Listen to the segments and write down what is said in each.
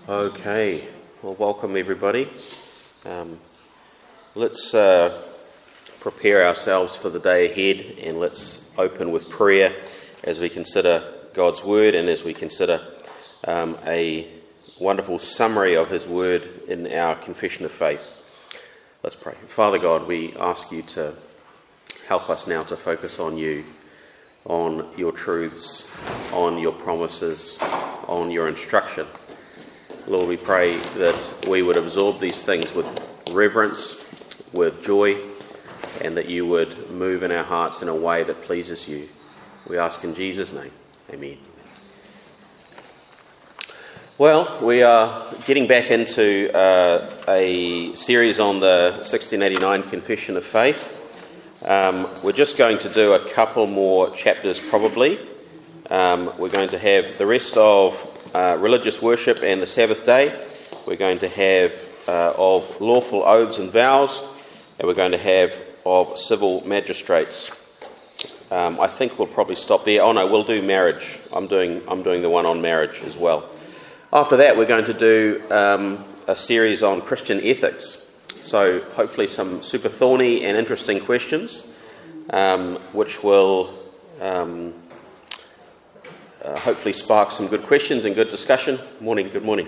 Okay, well, welcome everybody. Let's prepare ourselves for the day ahead, and let's open with prayer as we consider God's Word and as we consider a wonderful summary of His Word in our confession of faith. Let's pray. Father God, we ask you to help us now to focus on you, on your truths, on your promises, on your instruction. Lord, we pray that we would absorb these things with reverence, with joy, and that you would move in our hearts in a way that pleases you. We ask in Jesus' name. Amen. Well, we are getting back into a series on the 1689 Confession of Faith. We're just going to do a couple more chapters probably. We're going to have the rest of religious worship and the Sabbath day. We're going to have of lawful oaths and vows, and we're going to have of civil magistrates. I think we'll probably stop there. Oh no, we'll do marriage. I'm doing the one on marriage as well. After that, we're going to do a series on Christian ethics. So hopefully some super thorny and interesting questions, which will hopefully spark some good questions and good discussion. Good morning.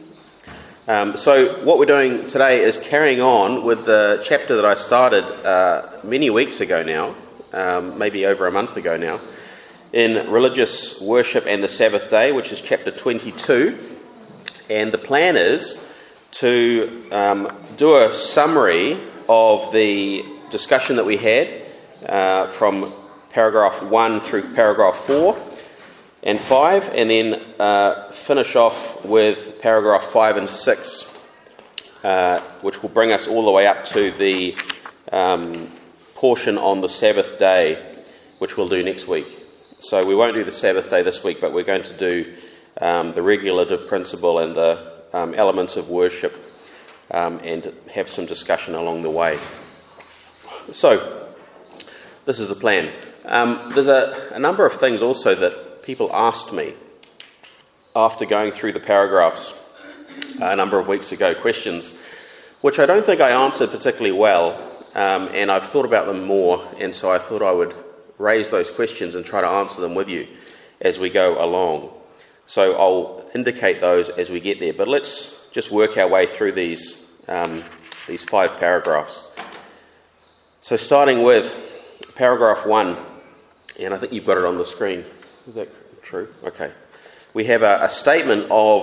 So what we're doing today is carrying on with the chapter that I started many weeks ago now, maybe over a month ago now, in religious worship and the Sabbath day, which is chapter 22. And the plan is to do a summary of the discussion that we had from paragraph 1 through paragraph 4 and 5, and then finish off with paragraph 5 and 6, which will bring us all the way up to the portion on the Sabbath day, which we'll do next week. So we won't do the Sabbath day this week, but we're going to do the regulative principle and the elements of worship, and have some discussion along the way. So this is the plan. There's a number of things also that people asked me after going through the paragraphs a number of weeks ago, questions which I don't think I answered particularly well, and I've thought about them more, and so I thought I would raise those questions and try to answer them with you as we go along. So I'll indicate those as we get there, but let's just work our way through these 5 paragraphs. So starting with paragraph 1, and I think you've got it on the screen. Is that true? Okay. We have a statement of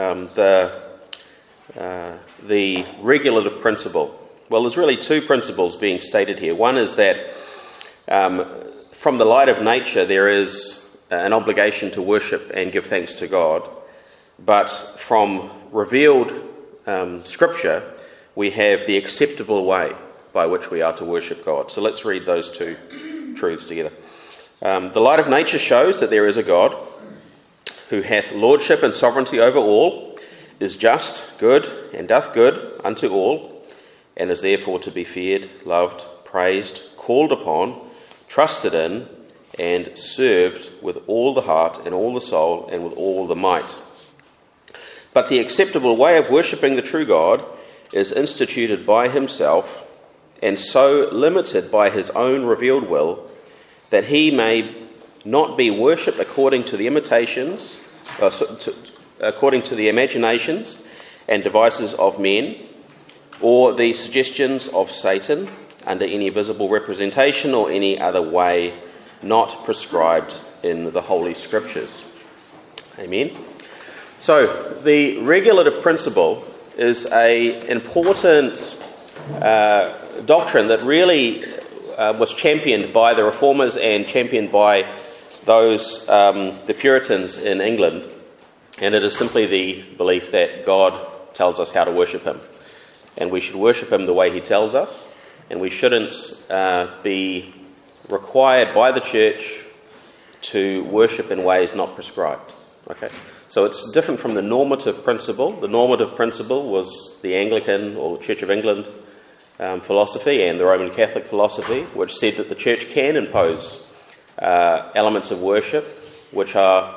the regulative principle. Well, there's really 2 principles being stated here. One is that from the light of nature there is an obligation to worship and give thanks to God, but from revealed Scripture we have the acceptable way by which we are to worship God. So let's read those 2 truths together. The light of nature shows that there is a God who hath lordship and sovereignty over all, is just, good, and doth good unto all, and is therefore to be feared, loved, praised, called upon, trusted in, and served with all the heart and all the soul and with all the might. But the acceptable way of worshipping the true God is instituted by himself, and so limited by his own revealed will, that he may not be worshipped according to the according to the imaginations and devices of men, or the suggestions of Satan, under any visible representation or any other way not prescribed in the Holy Scriptures. Amen. So the regulative principle is an important doctrine that really was championed by the Reformers and championed by those, the Puritans in England, and it is simply the belief that God tells us how to worship him, and we should worship him the way he tells us, and we shouldn't be required by the church to worship in ways not prescribed. Okay, so it's different from the normative principle. The normative principle was the Anglican or Church of England philosophy and the Roman Catholic philosophy, which said that the church can impose elements of worship which are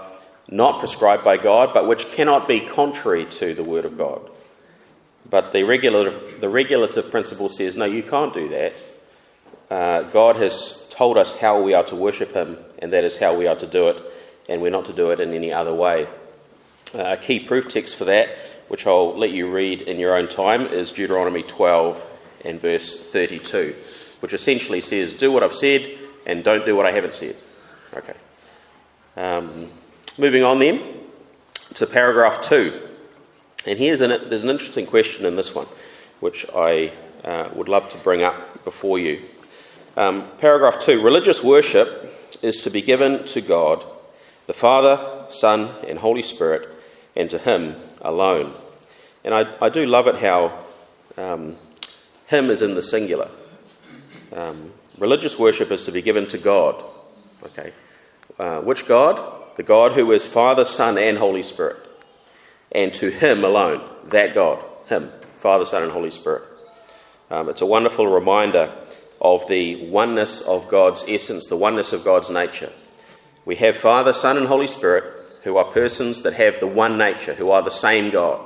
not prescribed by God, but which cannot be contrary to the Word of God. But the regulative principle says, no, you can't do that. God has told us how we are to worship him, and that is how we are to do it, and we're not to do it in any other way. A key proof text for that, which I'll let you read in your own time, is Deuteronomy 12 and verse 32, which essentially says, do what I've said and don't do what I haven't said. Okay. Moving on then to paragraph 2. And there's an interesting question in this one, which I would love to bring up before you. Paragraph 2, religious worship is to be given to God, the Father, Son, and Holy Spirit, and to him alone. And I do love it how him is in the singular. Religious worship is to be given to God. Okay, which God? The God who is Father, Son, and Holy Spirit. And to him alone, that God, him, Father, Son, and Holy Spirit. It's a wonderful reminder of the oneness of God's essence, the oneness of God's nature. We have Father, Son, and Holy Spirit, who are persons that have the one nature, who are the same God.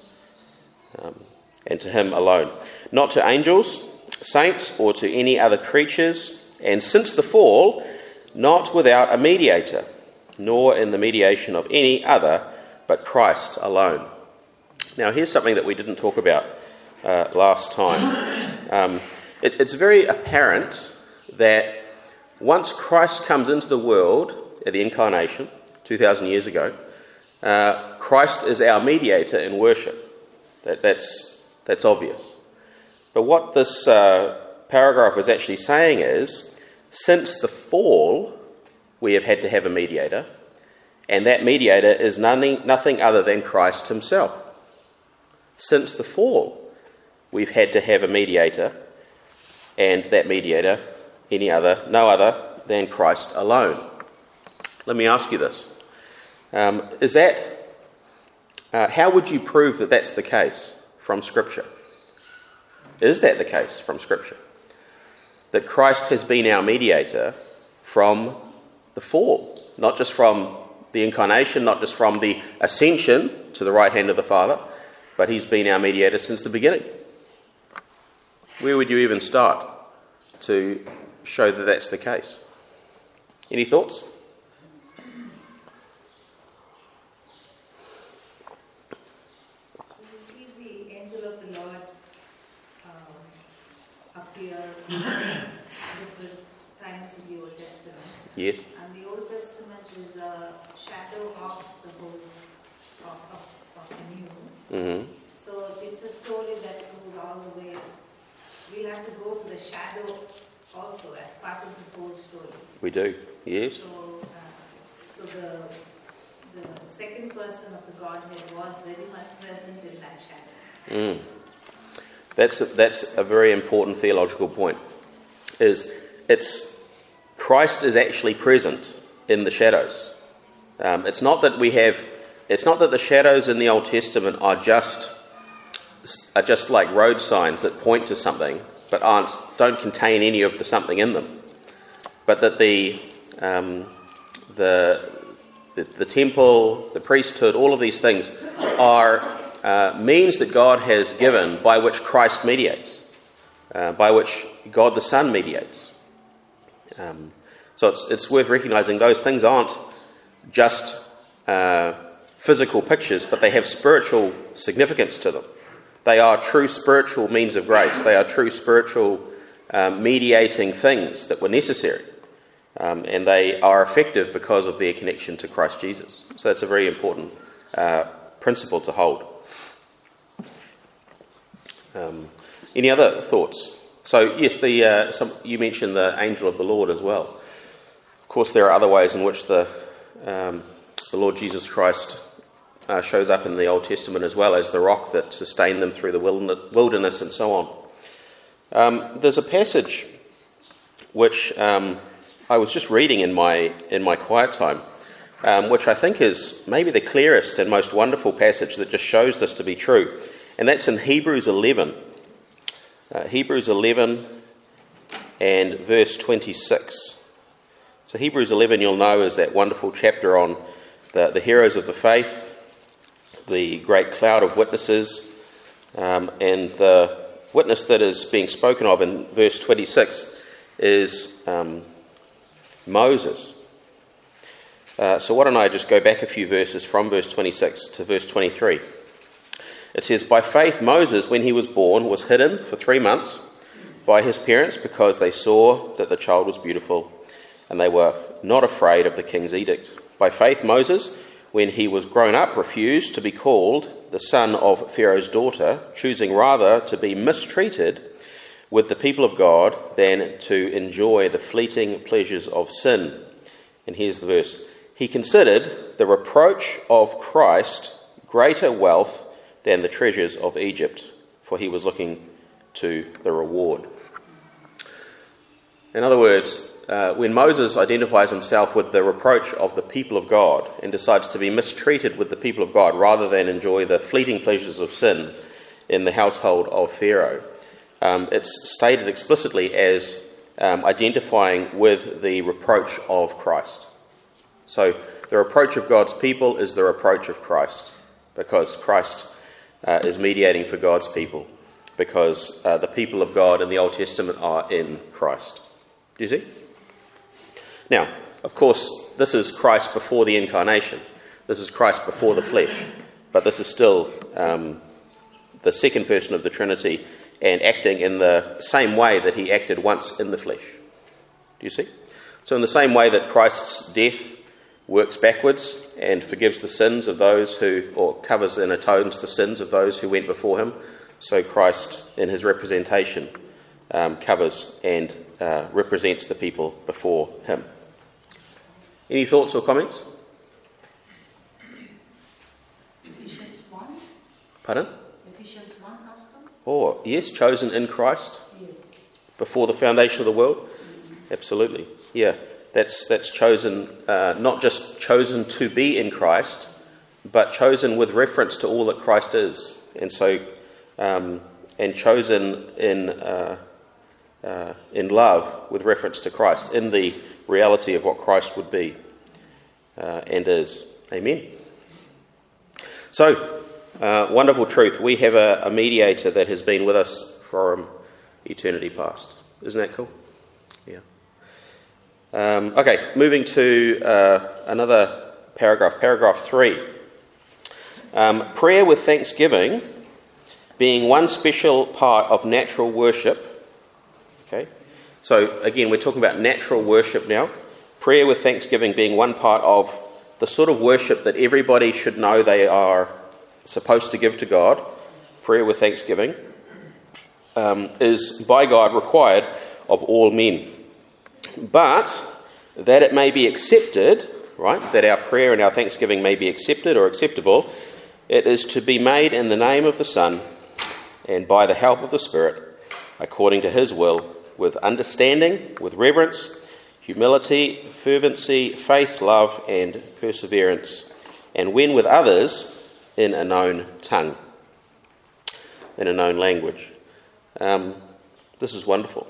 And to him alone. Not to angels, saints, or to any other creatures, and since the fall, not without a mediator, nor in the mediation of any other, but Christ alone. Now, here's something that we didn't talk about last time. It's very apparent that once Christ comes into the world at the incarnation, 2,000 years ago, Christ is our mediator in worship. That's obvious. But what this paragraph is actually saying is, since the fall, we have had to have a mediator, and that mediator is nothing other than Christ himself. Since the fall, we've had to have a mediator, and that mediator, no other than Christ alone. Let me ask you this. How would you prove that that's the case from Scripture? Is that the case from Scripture? That Christ has been our mediator from the fall, not just from the incarnation, not just from the ascension to the right hand of the Father, but he's been our mediator since the beginning. Where would you even start to show that that's the case? Any thoughts? We see the angel of the Lord appear different times in the Old Testament. Yes. And the Old Testament is a shadow of the whole of the New. Mm-hmm. So it's a story that goes all the way. We'll have to go to the shadow also as part of the whole story. We do, yes. So the second person of the Godhead was very much present in that shadow. That's a very important theological point. Christ is actually present in the shadows. It's not that the shadows in the Old Testament are just like road signs that point to something, but don't contain any of the something in them. But that the temple, the priesthood, all of these things are means that God has given by which Christ mediates, by which God the Son mediates. So it's worth recognizing those things aren't just physical pictures, but they have spiritual significance to them. They are true spiritual means of grace. They are true spiritual mediating things that were necessary. And they are effective because of their connection to Christ Jesus. So that's a very important principle to hold. Any other thoughts? So yes, you mentioned the angel of the Lord as well. Of course, there are other ways in which the Lord Jesus Christ shows up in the Old Testament as well as the rock that sustained them through the wilderness and so on. There's a passage which I was just reading in my quiet time, which I think is maybe the clearest and most wonderful passage that just shows this to be true. And that's in Hebrews 11. Hebrews 11 and verse 26. So Hebrews 11, you'll know, is that wonderful chapter on the heroes of the faith, the great cloud of witnesses, and the witness that is being spoken of in verse 26 is Moses. So why don't I just go back a few verses from verse 26 to verse 23. It says, "By faith Moses, when he was born, was hidden for 3 months by his parents because they saw that the child was beautiful, and they were not afraid of the king's edict. By faith Moses, when he was grown up, refused to be called the son of Pharaoh's daughter, choosing rather to be mistreated with the people of God than to enjoy the fleeting pleasures of sin." And here's the verse. "He considered the reproach of Christ greater wealth than the treasures of Egypt, for he was looking to the reward." In other words, when Moses identifies himself with the reproach of the people of God and decides to be mistreated with the people of God rather than enjoy the fleeting pleasures of sin in the household of Pharaoh, it's stated explicitly as identifying with the reproach of Christ. So the reproach of God's people is the reproach of Christ, because Christ is mediating for God's people, because the people of God in the Old Testament are in Christ. Do you see? Now, of course, this is Christ before the incarnation. This is Christ before the flesh. But this is still the second person of the Trinity and acting in the same way that he acted once in the flesh. Do you see? So in the same way that Christ's death works backwards and forgives the sins of those who, or covers and atones the sins of those who went before him, so Christ in his representation covers and represents the people before him. Any thoughts or comments? Ephesians 1. Pardon? Ephesians 1, Pastor? Oh, yes, chosen in Christ Yes. before the foundation of the world? Absolutely, yeah. That's chosen, not just chosen to be in Christ, but chosen with reference to all that Christ is. And so, and chosen in love with reference to Christ, in the reality of what Christ would be and is. Amen. So, wonderful truth. We have a mediator that has been with us from eternity past. Isn't that cool? Yeah. Okay, moving to another paragraph, paragraph 3. Prayer with thanksgiving being one special part of natural worship. Okay, so again, we're talking about natural worship now. Prayer with thanksgiving being one part of the sort of worship that everybody should know they are supposed to give to God. Prayer with thanksgiving is by God required of all men. But that it may be accepted, right, that our prayer and our thanksgiving may be accepted or acceptable, it is to be made in the name of the Son and by the help of the Spirit, according to his will, with understanding, with reverence, humility, fervency, faith, love, and perseverance, and when with others, in a known tongue, in a known language. This is wonderful.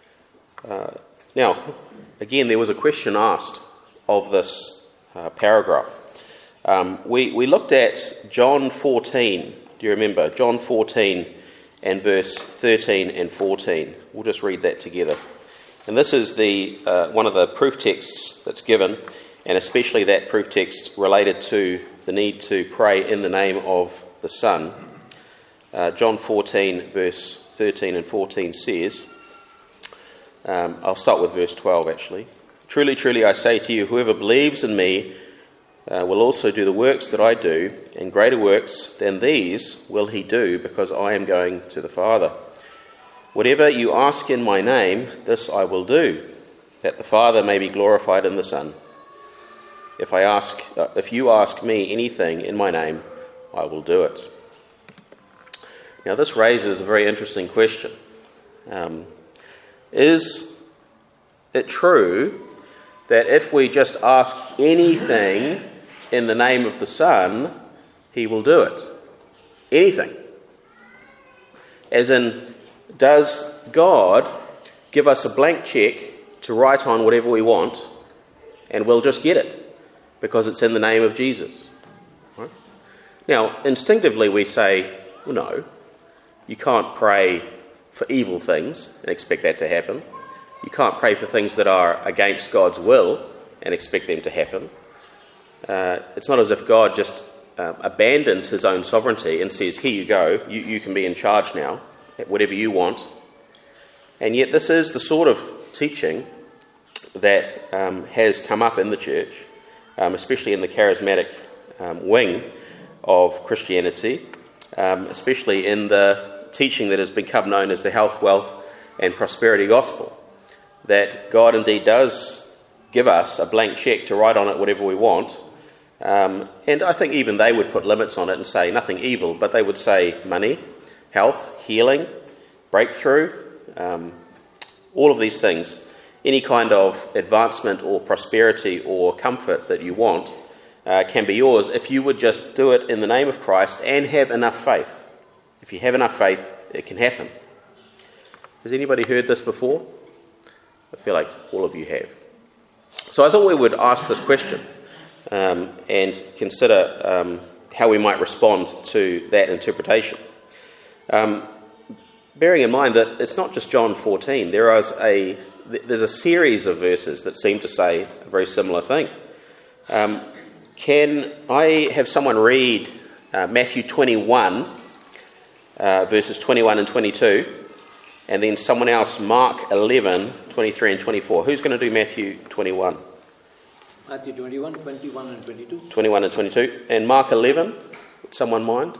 Now, again, there was a question asked of this paragraph. We looked at John 14. Do you remember? John 14 and verse 13 and 14. We'll just read that together. And this is the one of the proof texts that's given, and especially that proof text related to the need to pray in the name of the Son. John 14, verse 13 and 14 says, I'll start with verse 12 actually. "Truly, truly, I say to you, whoever believes in me will also do the works that I do, and greater works than these will he do, because I am going to the Father. Whatever you ask in my name, this I will do, that the Father may be glorified in the Son. If you ask me anything in my name, I will do it." Now this raises a very interesting question. Is it true that if we just ask anything in the name of the Son, he will do it? Anything. As in, does God give us a blank check to write on whatever we want and we'll just get it? because it's in the name of Jesus. Right? Now, instinctively we say, well, no, you can't pray for evil things and expect that to happen. You can't pray for things that are against God's will and expect them to happen. It's not as if God just abandons his own sovereignty and says, here you go, you can be in charge now, whatever you want. And yet this is the sort of teaching that has come up in the church, especially in the charismatic wing of Christianity, especially in the teaching that has become known as the health, wealth and prosperity gospel, that God indeed does give us a blank cheque to write on it whatever we want. And I think even they would put limits on it and say nothing evil, but they would say money, health, healing, breakthrough, all of these things. Any kind of advancement or prosperity or comfort that you want can be yours if you would just do it in the name of Christ and have enough faith. If you have enough faith, it can happen. Has anybody heard this before? I feel like all of you have. So I thought we would ask this question and consider how we might respond to that interpretation. Bearing in mind that it's not just John 14. There's a series of verses that seem to say a very similar thing. Can I have someone read Matthew 21, verses 21 and 22, and then someone else Mark 11, 23 and 24. Who's going to do Matthew 21? Matthew 21, 21 and 22. 21 and 22. And Mark 11, would someone mind?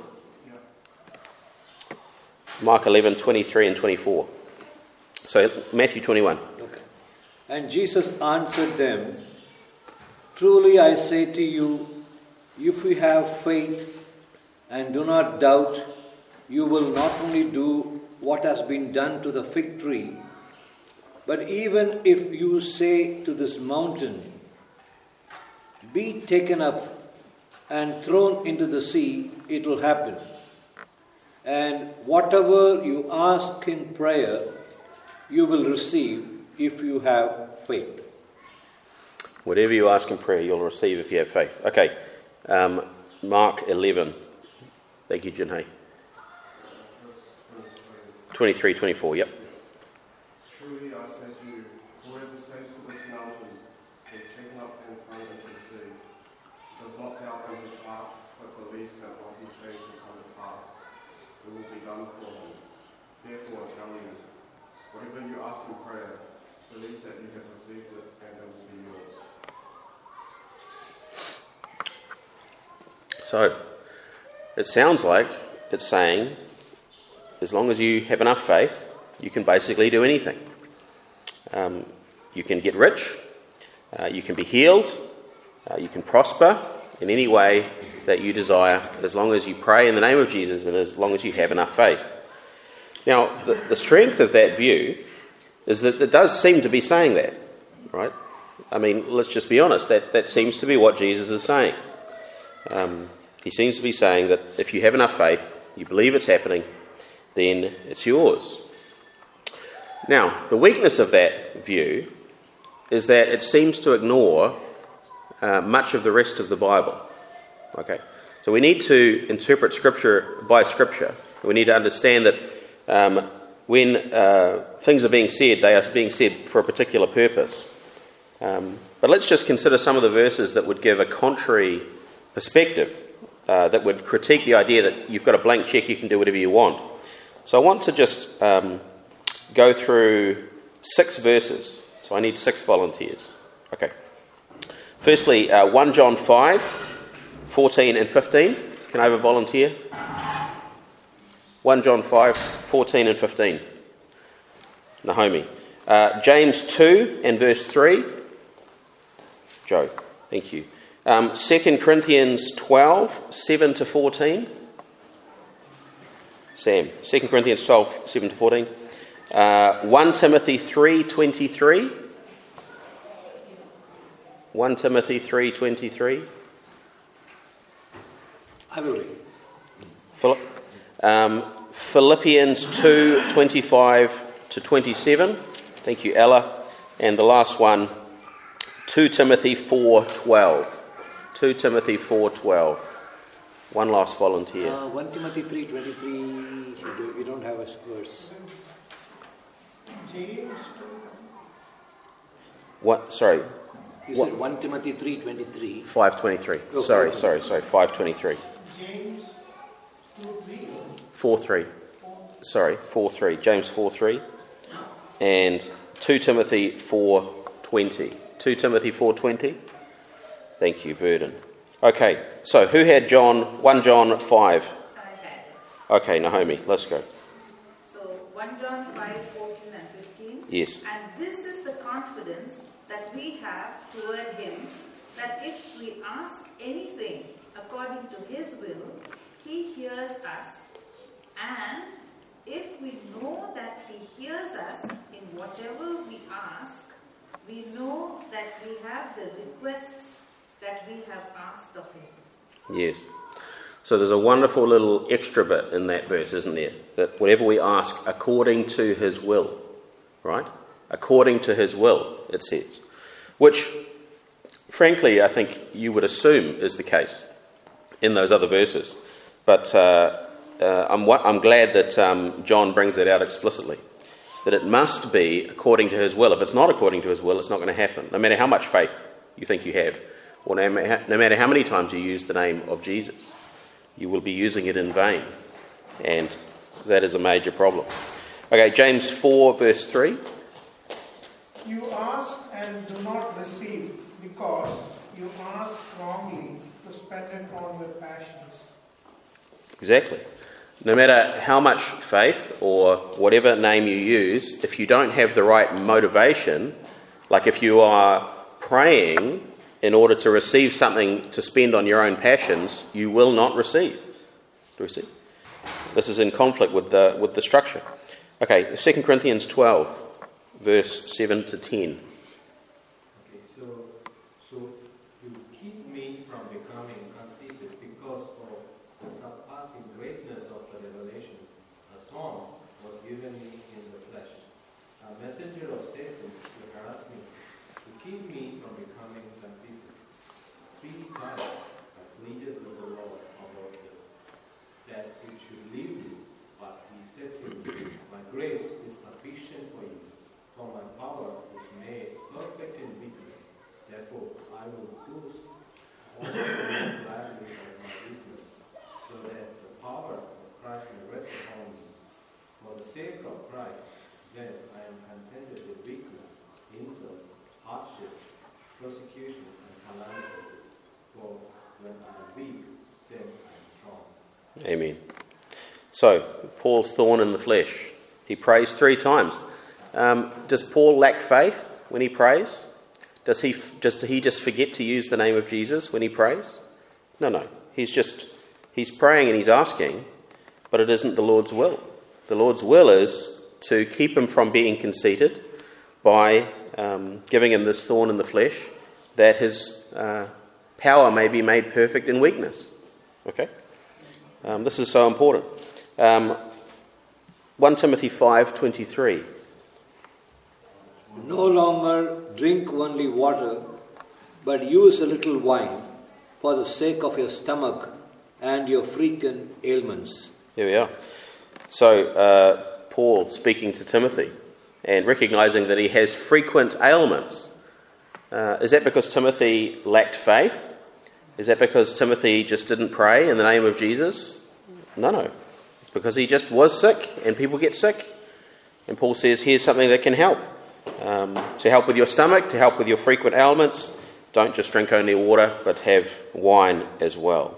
Mark 11, 23 and 24. So Matthew 21. Okay. And Jesus answered them, truly I say to you, if you have faith and do not doubt, you will not only do what has been done to the fig tree, but even if you say to this mountain, be taken up and thrown into the sea, it will happen. And whatever you ask in prayer, you will receive if you have faith. Whatever you ask in prayer, you'll receive if you have faith. Okay, Mark 11. Thank you, Jinhei. 23, 24, yep. Truly I say to you, whoever says to this mountain, be taken up and thrown into the sea, does not doubt in his heart, but believes that what he says will come to pass, it will be done for him. Therefore I tell you, whatever you ask in prayer, believe that you have received it and it will be yours. So, it sounds like it's saying, as long as you have enough faith, you can basically do anything. You can get rich, you can be healed, you can prosper in any way that you desire, as long as you pray in the name of Jesus and as long as you have enough faith. Now, the strength of that view is that it does seem to be saying that, right? I mean, let's just be honest, that seems to be what Jesus is saying. He seems to be saying that if you have enough faith, you believe it's happening, then it's yours. Now, the weakness of that view is that it seems to ignore much of the rest of the Bible. Okay, so we need to interpret Scripture by Scripture. We need to understand that when things are being said, they are being said for a particular purpose. But let's just consider some of the verses that would give a contrary perspective, that would critique the idea that you've got a blank cheque, you can do whatever you want. So I want to just go through 6 verses. So I need 6 volunteers. Okay. Firstly, 1 John 5, 14 and 15. Can I have a volunteer? 1 John 5, 14 and 15. Naomi. James 2 and verse 3. Joe. Thank you. 2 Corinthians 12, 7 to 14. Sam. 2 Corinthians 12, 7 to 14. 1 Timothy 3, 23. 1 Timothy 3, 23. I will read. Philippians 2, 25 to 27. Thank you, Ella. And the last one, 2 Timothy 4, 12. 2 Timothy 4:12. One last volunteer. 1 Timothy 3:23. We don't have a verse. James 2. What? Sorry, You said 1 Timothy 3:23. 5:23. Oh, Sorry. 5:23. James 2:3. 4:3. Sorry, 4:3. James 4:3. And 2 Timothy 4:20. 2 Timothy 4:20. Thank you, Verdon. Okay, so who had 1 John 5? I had it. Okay, Naomi, let's go. So 1 John 5:14 and 15. Yes. And this is the confidence that we have toward him, that if we ask anything according to his will, he hears us. And if we know that he hears us in whatever we ask, we know that we have the requests that we have asked of him. Yes. So there's a wonderful little extra bit in that verse, isn't there? That whatever we ask according to his will, right? According to his will, it says. Which, frankly, I think you would assume is the case in those other verses. But I'm glad that John brings it out explicitly. That it must be according to his will. If it's not according to his will, it's not going to happen. No matter how much faith you think you have, or no matter how many times you use the name of Jesus, you will be using it in vain. And that is a major problem. Okay, James 4 verse 3. You ask and do not receive, because you ask wrongly to spend it on your passions. Exactly. No matter how much faith or whatever name you use, if you don't have the right motivation, like if you are praying in order to receive something to spend on your own passions, you will not receive. Do we see? This is in conflict with the structure. Okay, 2 Corinthians 12, verse 7 to 10. Okay, so you keep me from becoming conceited because of the surpassing greatness of the revelation. A thorn was given me in the flesh, a messenger of Satan to harass me, to keep me from becoming conceited. 3 times I pleaded with the Lord about this, that it should leave me, but he said to me, my grace is sufficient for you, for my power is made perfect in weakness. Therefore, I will boast all the more gladly of my weakness, so that the power of Christ may rest upon me. For the sake of Christ, then I am contented with weakness, insults, hardship, persecution, and calamity. For when I am weak, then I am strong. Amen. So, Paul's thorn in the flesh. He prays 3 times. Does Paul lack faith when he prays? Does he just forget to use the name of Jesus when he prays? No. He's praying and he's asking, but it isn't the Lord's will. The Lord's will is to keep him from being conceited by giving him this thorn in the flesh, that his power may be made perfect in weakness. Okay? This is so important. 1 Timothy 5:23. No longer drink only water, but use a little wine for the sake of your stomach and your frequent ailments. Here we are. So, Paul speaking to Timothy and recognizing that he has frequent ailments. Is that because Timothy lacked faith? Is that because Timothy just didn't pray in the name of Jesus? No. It's because he just was sick, and people get sick. And Paul says, here's something that can help. To help with your stomach, to help with your frequent ailments. Don't just drink only water, but have wine as well.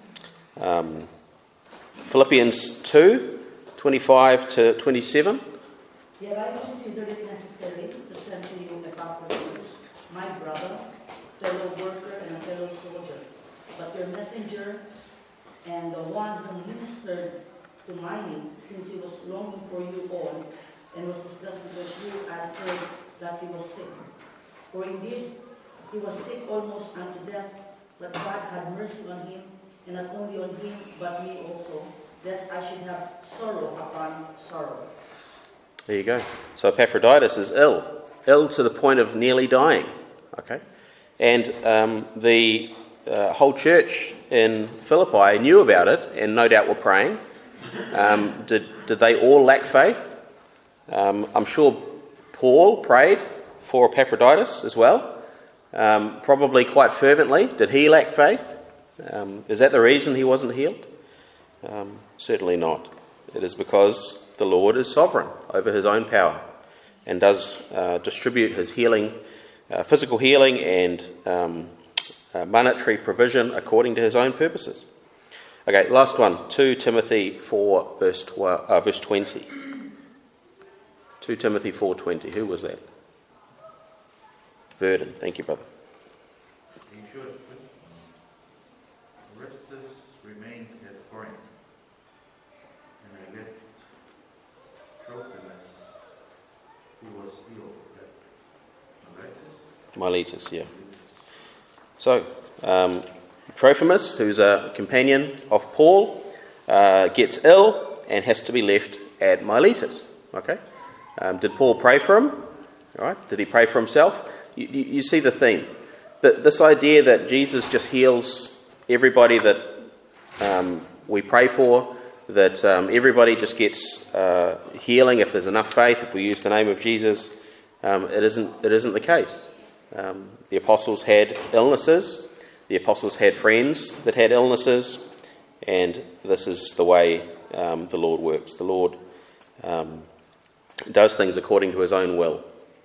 Philippians 2:25 to 27. Yet I consider it necessary to send to you Epaphroditus, my brother, fellow worker and a fellow soldier, but your messenger and the one who ministered to my need, since he was longing for you all, and was distressed because you had heard that he was sick. For indeed, he was sick almost unto death, but God had mercy on him, and not only on him, but me also, lest I should have sorrow upon sorrow. There you go. So Epaphroditus is ill to the point of nearly dying. Okay, and the whole church in Philippi knew about it and no doubt were praying. Did they all lack faith? I'm sure Paul prayed for Epaphroditus as well, probably quite fervently. Did he lack faith? Is that the reason he wasn't healed? Certainly not. It is because the Lord is sovereign over his own power and does distribute his healing, physical healing and monetary provision according to his own purposes. Okay, last one, 2 Timothy 4 verse 20. 2 Timothy 4:20. Who was that? Verdon. Thank you, brother. Aristus remained at Corinth, and I left Trophimus, who was healed at Miletus, yeah. So, Trophimus, who's a companion of Paul, gets ill and has to be left at Miletus. Okay? Did Paul pray for him? All right. Did he pray for himself? You see the theme. This idea that Jesus just heals everybody that we pray for, that everybody just gets healing if there's enough faith, if we use the name of Jesus, it isn't the case. The apostles had illnesses. The apostles had friends that had illnesses, and this is the way the Lord works. The Lord does things according to his own will.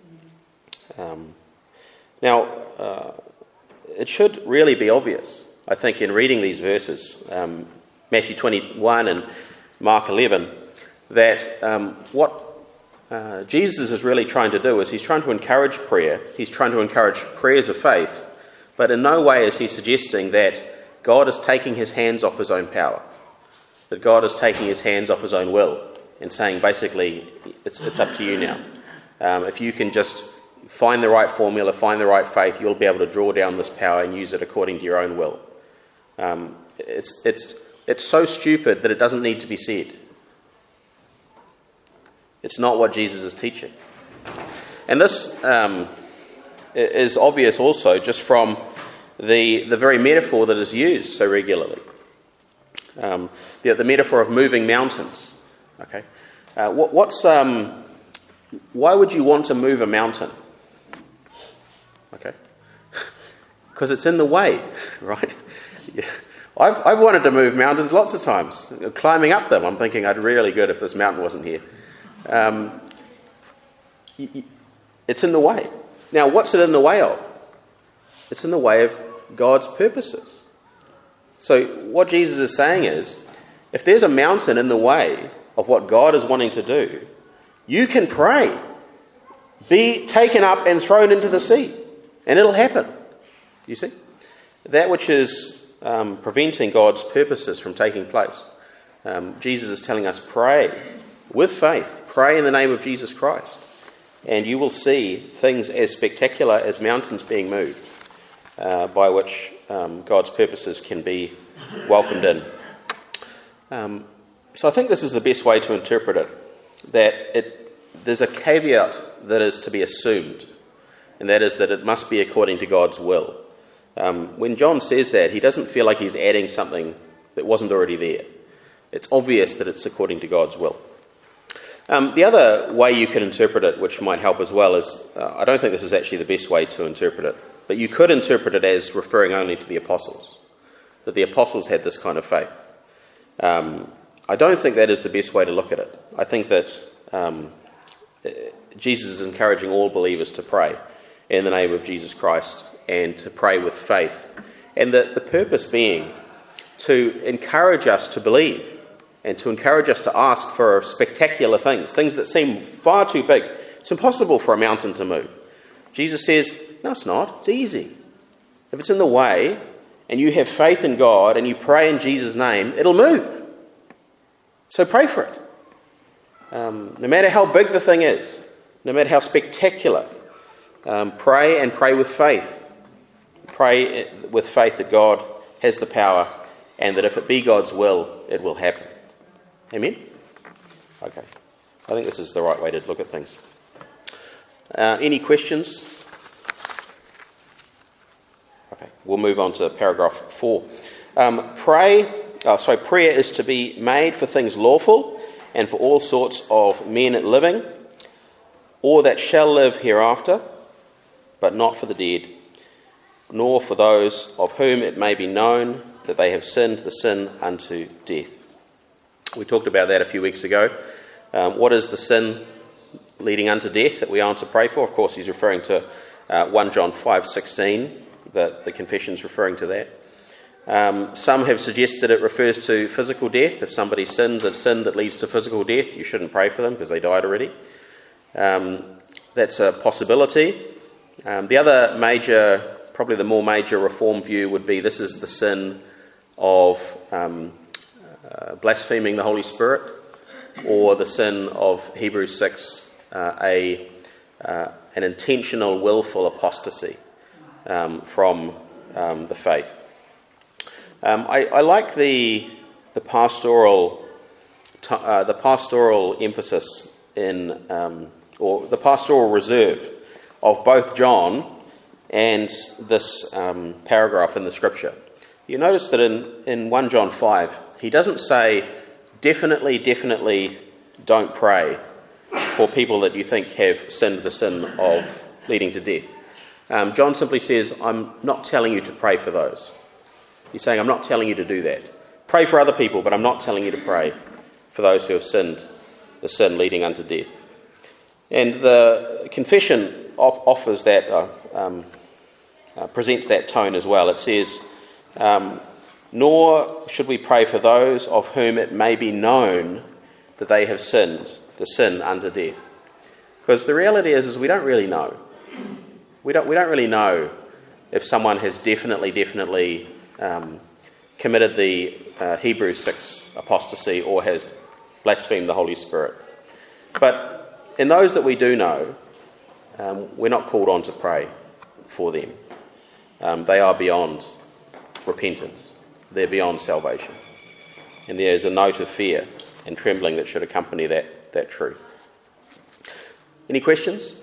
Now, it should really be obvious, I think, in reading these verses, Matthew 21 and Mark 11, that what Jesus is really trying to do is he's trying to encourage prayer. He's trying to encourage prayers of faith, but in no way is he suggesting that God is taking his hands off his own power, that God is taking his hands off his own will and saying, basically, it's up to you now. If you can just find the right formula, find the right faith, you'll be able to draw down this power and use it according to your own will. It's so stupid that it doesn't need to be said. It's not what Jesus is teaching. And this is obvious also just from the very metaphor that is used so regularly. The metaphor of moving mountains. Okay, why would you want to move a mountain? Okay, because it's in the way, right? Yeah. I've wanted to move mountains lots of times. Climbing up them, I'm thinking I'd really good if this mountain wasn't here. It's in the way. Now, what's it in the way of? It's in the way of God's purposes. So what Jesus is saying is, if there's a mountain in the way of what God is wanting to do, you can pray. Be taken up and thrown into the sea, and it'll happen. You see? That which is preventing God's purposes from taking place. Jesus is telling us, pray with faith. Pray in the name of Jesus Christ. And you will see things as spectacular as mountains being moved, by which God's purposes can be welcomed in. So I think this is the best way to interpret it. That there's a caveat that is to be assumed, and that is that it must be according to God's will. When John says that, he doesn't feel like he's adding something that wasn't already there. It's obvious that it's according to God's will. The other way you could interpret it, which might help as well, is I don't think this is actually the best way to interpret it, but you could interpret it as referring only to the apostles, that the apostles had this kind of faith. I don't think that is the best way to look at it. I think that Jesus is encouraging all believers to pray in the name of Jesus Christ and to pray with faith, and that the purpose being to encourage us to believe and to encourage us to ask for spectacular things that seem far too big. It's impossible for a mountain to move. Jesus says, no, it's not. It's easy. If it's in the way and you have faith in God and you pray in Jesus' name, it'll move. So pray for it. No matter how big the thing is, no matter how spectacular, pray and pray with faith. Pray with faith that God has the power and that if it be God's will, it will happen. Amen? Okay. I think this is the right way to look at things. Any questions? Okay. We'll move on to paragraph 4. Prayer is to be made for things lawful and for all sorts of men living, or that shall live hereafter, but not for the dead, nor for those of whom it may be known that they have sinned the sin unto death. We talked about that a few weeks ago. What is the sin leading unto death that we aren't to pray for? Of course, he's referring to 1 John 5:16. The confession's referring to that. Some have suggested it refers to physical death. If somebody sins a sin that leads to physical death, you shouldn't pray for them because they died already. That's a possibility. The other major, probably the more major Reformed view would be this is the sin of blaspheming the Holy Spirit, or the sin of Hebrews 6, an intentional, willful apostasy from the faith. I like the pastoral emphasis in, or the pastoral reserve of both John and this paragraph in the Scripture. You notice that in 1 John 5, he doesn't say, definitely don't pray for people that you think have sinned the sin of leading to death. John simply says, I'm not telling you to pray for those. He's saying, I'm not telling you to do that. Pray for other people, but I'm not telling you to pray for those who have sinned the sin leading unto death. And the confession offers that, presents that tone as well. It says, nor should we pray for those of whom it may be known that they have sinned the sin unto death. Because the reality is we don't really know. We don't really know if someone has definitely committed the Hebrews 6 apostasy or has blasphemed the Holy Spirit. But in those that we do know, we're not called on to pray for them. They are beyond repentance. They're beyond salvation. And there's a note of fear and trembling that should accompany that truth. Any questions?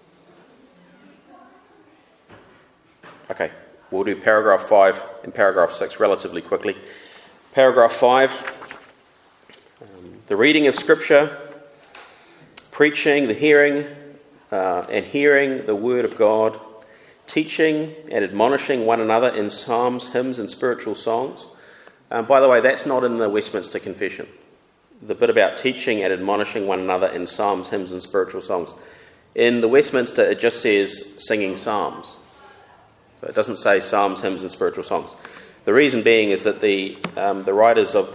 Okay, we'll do paragraph 5 and paragraph 6 relatively quickly. Paragraph 5, the reading of Scripture, preaching, the hearing the Word of God, teaching and admonishing one another in psalms, hymns and spiritual songs. By the way, that's not in the Westminster Confession. The bit about teaching and admonishing one another in psalms, hymns and spiritual songs. In the Westminster, it just says singing psalms. So it doesn't say psalms, hymns and spiritual songs. The reason being is that the writers of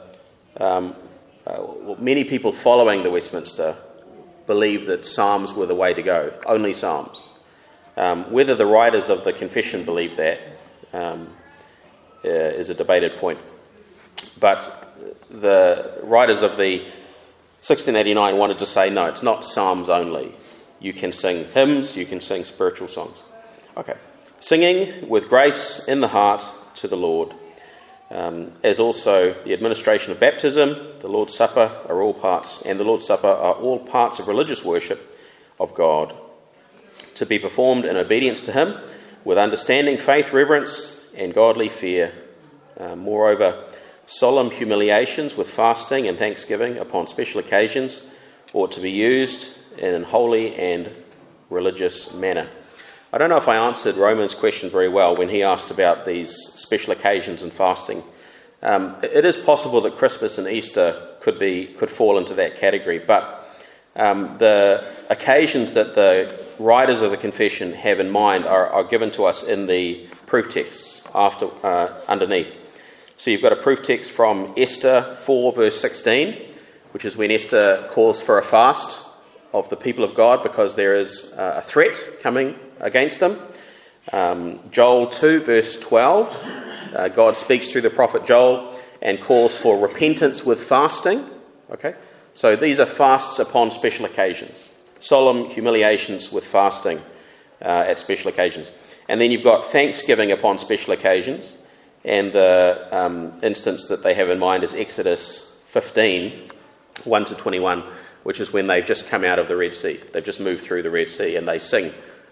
many people following the Westminster believe that psalms were the way to go, only psalms. Whether the writers of the confession believe that is a debated point. But the writers of the 1689 wanted to say, no, it's not psalms only. You can sing hymns, you can sing spiritual songs. Okay. Singing with grace in the heart to the Lord, as also the administration of baptism, the Lord's Supper are all parts of religious worship of God, to be performed in obedience to Him, with understanding, faith, reverence, and godly fear. Moreover, solemn humiliations with fasting and thanksgiving upon special occasions ought to be used in an holy and religious manner. I don't know if I answered Roman's question very well when he asked about these special occasions and fasting. It is possible that Christmas and Easter could fall into that category, but the occasions that the writers of the confession have in mind are given to us in the proof texts underneath. So you've got a proof text from Esther 4 verse 16, which is when Esther calls for a fast of the people of God because there is a threat coming against them. Joel 2 verse 12, God speaks through the prophet Joel and calls for repentance with fasting. Okay, so these are fasts upon special occasions, solemn humiliations with fasting at special occasions. And then you've got thanksgiving upon special occasions, and the instance that they have in mind is Exodus 15, 1 to 21, which is when they've just come out of the Red Sea. They've just moved through the Red Sea and they sing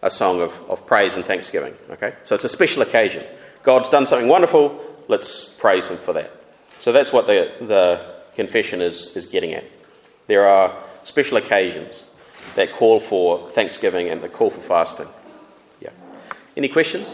a song of praise and thanksgiving. Okay, so it's a special occasion. God's done something wonderful. Let's praise Him for that. So that's what the confession is getting at. There are special occasions that call for thanksgiving and that call for fasting. Yeah. Any questions?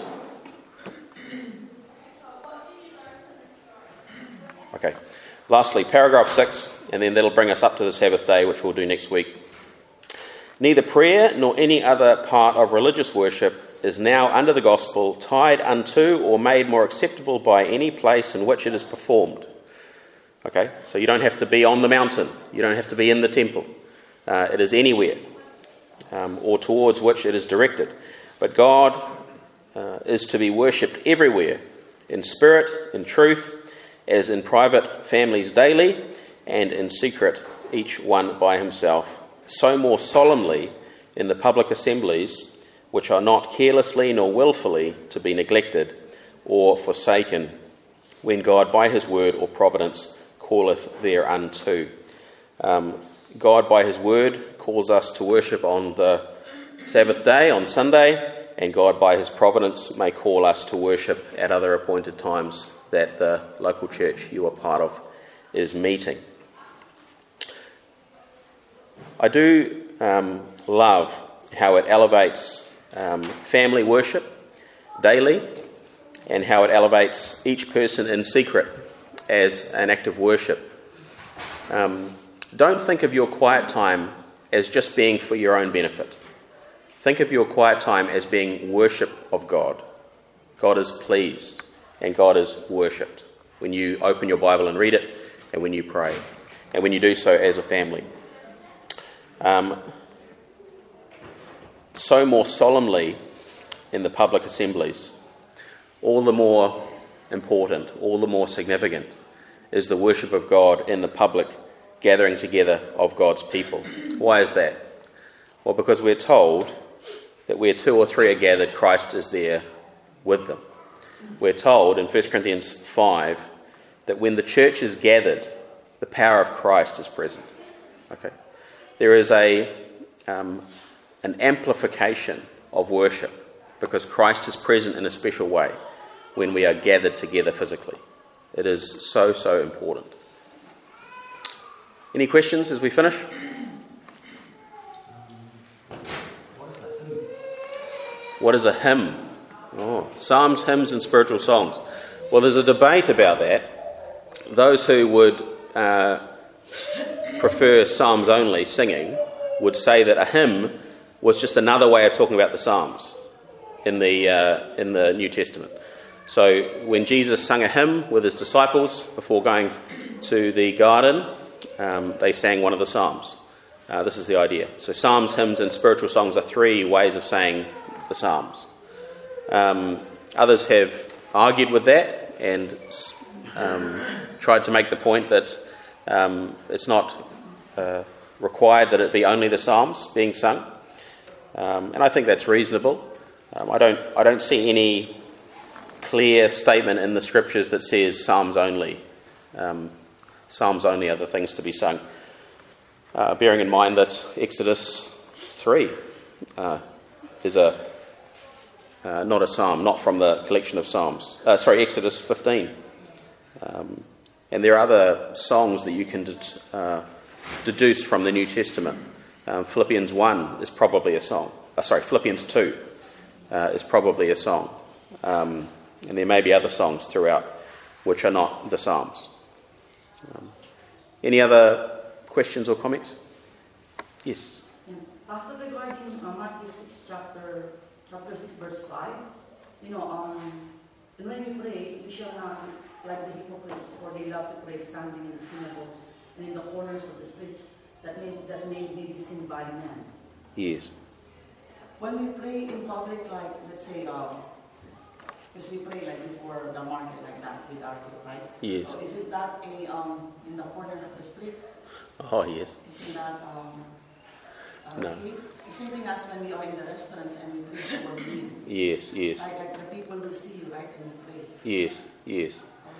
Okay. Lastly, paragraph 6, and then that'll bring us up to the Sabbath day, which we'll do next week. Neither prayer nor any other part of religious worship is now under the gospel tied unto or made more acceptable by any place in which it is performed. Okay, so you don't have to be on the mountain. You don't have to be in the temple. It is anywhere or towards which it is directed. But God is to be worshipped everywhere, in spirit, in truth, as in private families daily, and in secret, each one by himself. So more solemnly in the public assemblies, which are not carelessly nor willfully to be neglected or forsaken, when God by his word or providence calleth thereunto. God by his word calls us to worship on the Sabbath day, on Sunday, and God by his providence may call us to worship at other appointed times that the local church you are part of is meeting. I do love how it elevates family worship daily, and how it elevates each person in secret as an act of worship. Don't think of your quiet time as just being for your own benefit. Think of your quiet time as being worship of God. God is pleased and God is worshipped when you open your Bible and read it, and when you pray, and when you do so as a family. So more solemnly in the public assemblies, all the more important, all the more significant is the worship of God in the public gathering together of God's people. Why is that? Well, because we're told that where 2 or 3 are gathered, Christ is there with them. We're told in 1 Corinthians 5 that when the church is gathered, the power of Christ is present. Okay, there is an amplification of worship because Christ is present in a special way when we are gathered together physically. It is so, so important. Any questions as we finish? What is a hymn? Oh, psalms, hymns and spiritual songs. Well, there's a debate about that. Those who would prefer psalms only singing would say that a hymn was just another way of talking about the psalms in the New Testament. So when Jesus sang a hymn with his disciples before going to the garden, they sang one of the psalms. This is the idea. So psalms, hymns and spiritual songs are 3 ways of saying the psalms. Others have argued with that and tried to make the point that it's not required that it be only the psalms being sung, and I think that's reasonable. I don't see any clear statement in the scriptures that says psalms only. Psalms only are the things to be sung. Bearing in mind that Exodus 3 is not a psalm, not from the collection of psalms. Exodus 15. And there are other songs that you can deduce from the New Testament. Philippians 1 is probably a song. Philippians 2 is probably a song. And there may be other songs throughout which are not the psalms. Any other questions or comments? Yes. Pastor, regarding Matthew 6, chapter 6, verse 5, when we pray, we shall not like the hypocrites, for they love to pray standing in the synagogues and in the corners of the streets, that may be seen by men. Yes. When we pray in public, like, let's say, because we pray like before the market, like that, with our group, right? Yes. So isn't that in the corner of the street? Oh, yes. Isn't that no. Same thing as when we are in the restaurants and we pray for meal. Yes, yes. Like the people will see you, right, and you pray. Yes, yes.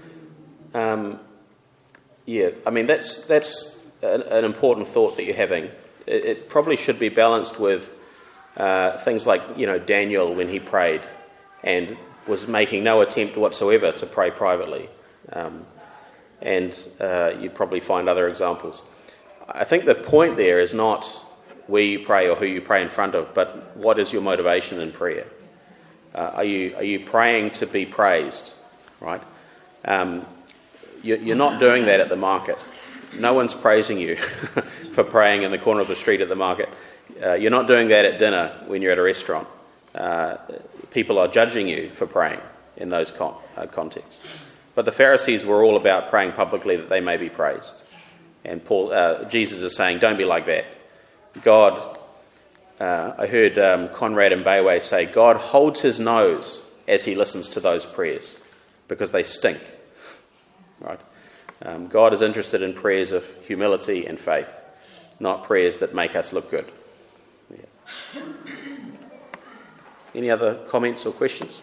Yeah, I mean, that's an important thought that you're having. It probably should be balanced with Things like, Daniel when he prayed and was making no attempt whatsoever to pray privately. And you'd probably find other examples. I think the point there is not where you pray or who you pray in front of, but what is your motivation in prayer? Are you praying to be praised, right? You're not doing that at the market. No one's praising you for praying in the corner of the street at the market. You're not doing that at dinner when you're at a restaurant. People are judging you for praying in those contexts. But the Pharisees were all about praying publicly that they may be praised. And Jesus is saying, don't be like that. God, I heard Conrad Mbewe say, God holds his nose as he listens to those prayers because they stink. Right? God is interested in prayers of humility and faith, not prayers that make us look good. Yeah. Any other comments or questions?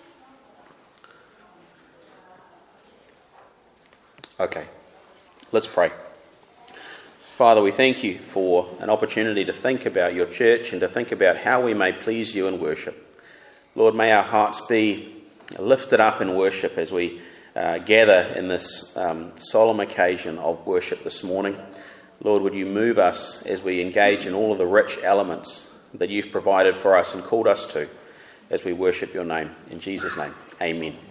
Okay, let's pray. Father, we thank you for an opportunity to think about your church and to think about how we may please you in worship. Lord, may our hearts be lifted up in worship as we gather in this solemn occasion of worship this morning. Lord, would you move us as we engage in all of the rich elements that you've provided for us and called us to as we worship your name. In Jesus' name, amen.